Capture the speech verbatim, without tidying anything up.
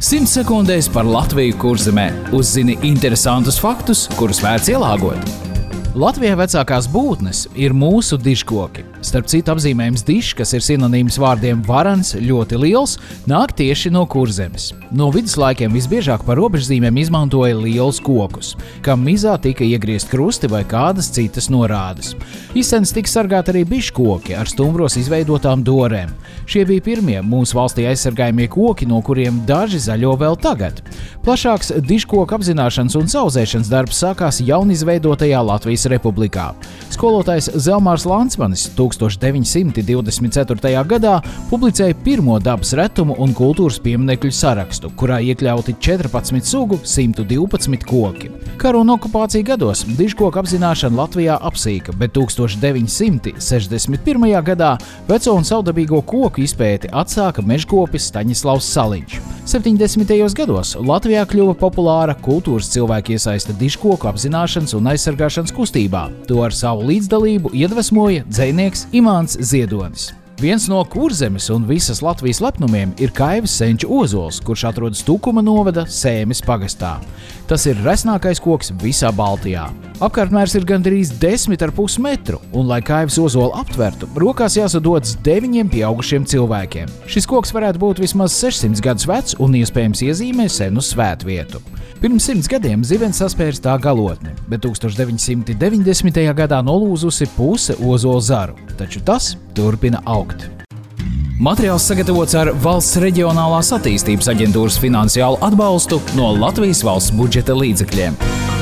simts sekundēs par Latviju Kurzemē. Uzzini interesantus faktus, kurus vērts ielāgot. Latvijā vecākās būtnes ir mūsu dižkoki. Starp citu, apzīmējums dižs, kas ir sinonīms vārdiem varans, ļoti liels, nāk tieši no Kurzemes. No viduslaikiem visbiežāk par robežzīmēm izmantoja lielus kokus, kam mizā tika iegriezt krusti vai kādas citas norādes. Izsens tika sargāti arī biškoki ar stumbros izveidotām dorēm. Šie bija pirmie mūsu valstī aizsargājumie koki, no kuriem daži zaļo vēl tagad. Plašāks dižkoku apzināšanas un saudzēšanas darbs sākās jaunizveidotajā Latvijas Republikā. Skolotājs Zelmārs Lancmanis tūkstoš deviņi simti divdesmit ceturtajā gadā publicēja pirmo dabas retumu un kultūras pieminekļu sarakstu, kurā iekļauti četrpadsmit sugu, simt divpadsmit koki. Karu un okupāciju gados dižkoku apzināšana Latvijā apsīka, bet tūkstoš deviņi simti sešdesmit pirmajā gadā veco un savdabīgo koku izpēti atsāka mežkopis Staņislavs Saliņš. septiņdesmitajos gados Latvijā kļuva populāra kultūras cilvēku iesaista dižkoku apzināšanas un aizsargāšanas kustībā. To ar savu līdzdalību iedvesmoja dzejnieks Imants Ziedonis. Viens no Kurzemes un visas Latvijas lepnumiem ir Kaivas senču ozols, kurš atrodas Tukuma novada Sēmes pagastā. Tas ir resnākais koks visā Baltijā. Apkārtmērs ir gandrīz desmit ar pus metru, un, lai Kaivas ozolu aptvertu, rokās jāsadodas deviņiem pieaugušiem cilvēkiem. Šis koks varētu būt vismaz sešsimt gadus vecs un iespējams iezīmē senu svētvietu. Pirms simts gadiem zivens saspērs tā galotni, bet tūkstoš deviņi simti deviņdesmitajā gadā nolūzusi puse ozola zaru, taču tas turpina augt. Materiāls sagatavots ar Valsts reģionālās attīstības aģentūras finansiālu atbalstu no Latvijas valsts budžeta līdzekļiem.